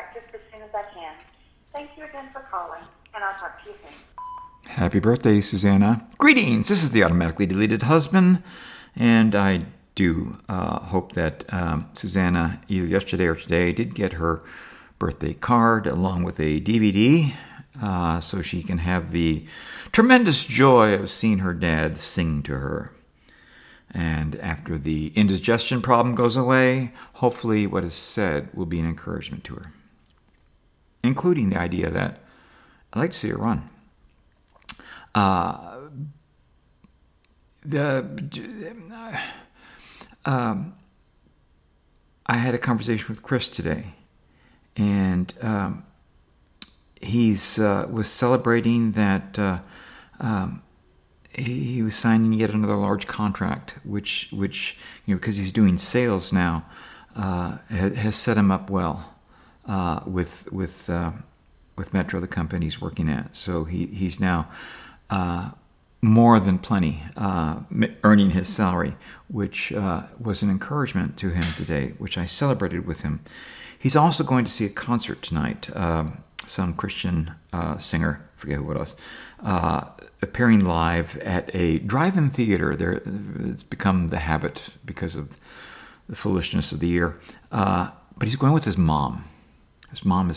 just as soon as I can. Thank you again for calling, and I'll talk to you soon. Happy birthday, Susanna. Greetings. This is the Automatically Deleted Husband, and I do hope that Susanna, either yesterday or today, did get her birthday card along with a DVD so she can have the tremendous joy of seeing her dad sing to her. And after the indigestion problem goes away, hopefully what is said will be an encouragement to her, including the idea that I'd like to see her run. I had a conversation with Chris today, and he's was celebrating that he was signing yet another large contract, which because he's doing sales now, has set him up well with Metro, the company he's working at. So he's now more than plenty earning his salary, which was an encouragement to him today, which I celebrated with him. He's also going to see a concert tonight. Some Christian singer, forget who it was, appearing live at a drive-in theater. It's become the habit because of the foolishness of the year. But he's going with his mom. His mom is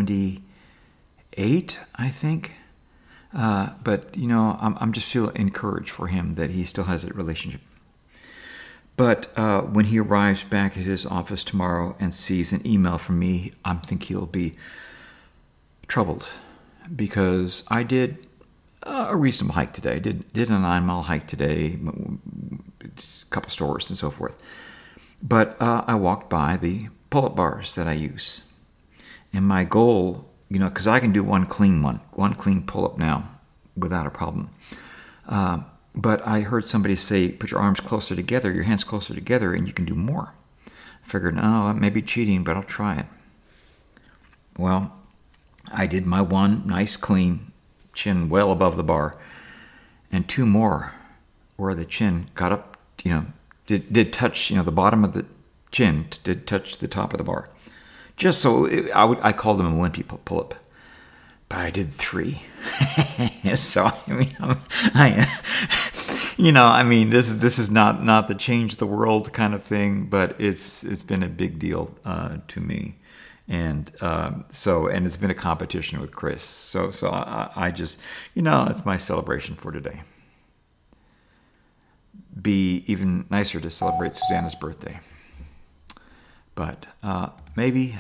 78, I think. But, I'm just feeling encouraged for him that he still has that relationship. But when he arrives back at his office tomorrow and sees an email from me, I think he'll be troubled, because I did a reasonable hike today. Did a 9-mile hike today, a couple stores and so forth. But I walked by the pull-up bars that I use. And my goal, because I can do one clean pull-up now without a problem. But I heard somebody say, put your arms closer together, your hands closer together, and you can do more. I figured, that may be cheating, but I'll try it. Well, I did my one nice clean, chin well above the bar, and 2 more where the chin got up, did touch, the bottom of the chin did touch the top of the bar. Just so I call them a wimpy pull-up, but I did 3. So this is not the change the world kind of thing, but it's been a big deal to me. And and it's been a competition with Chris. So I just, it's my celebration for today. Be even nicer to celebrate Susanna's birthday. But maybe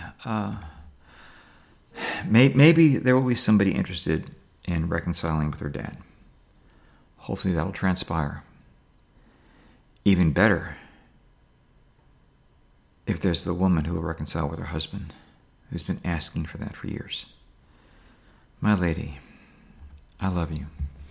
there will be somebody interested in reconciling with her dad. Hopefully that'll transpire. Even better if there's the woman who will reconcile with her husband, who's been asking for that for years. My lady, I love you.